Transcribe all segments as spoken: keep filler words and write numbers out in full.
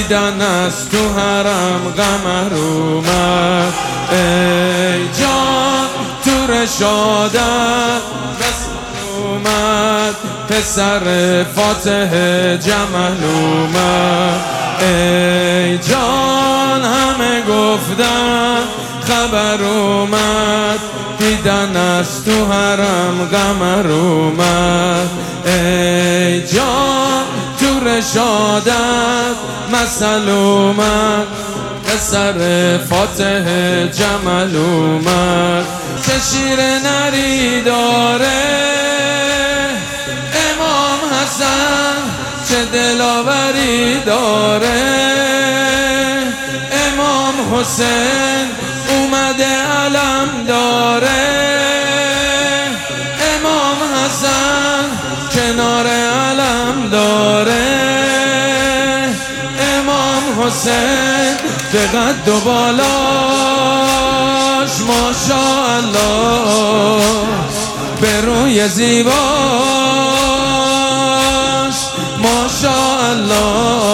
دیدن از تو حرم قمر اومد. ای جان تو رشادت اومد، پسر فاتح جمل اومد. ای جان همه گفتن خبر اومد، دیدن از تو حرم قمر اومد. ای جان تو رشادت مثل اومد، پسر فاتح جمل اومد. چه شیر نری داره امام حسن، چه دلاوری داره امام حسین، اومده علم داره امام حسن، کنار علم داره امام حسین. به قد و بالاش ماشاءالله، به روی زیباش ماشاءالله،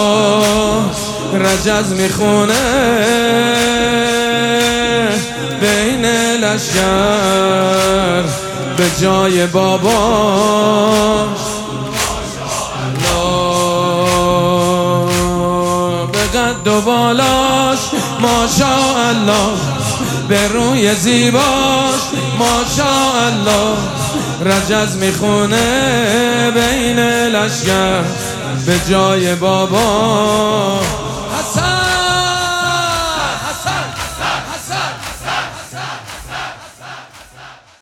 رجز میخونه بین لشکر به جای باباش ماشاءالله. به قد و بالاش ماشاءالله، به روی زیباش ماشاءالله، رجز میخونه بین لشکر به جای بابا.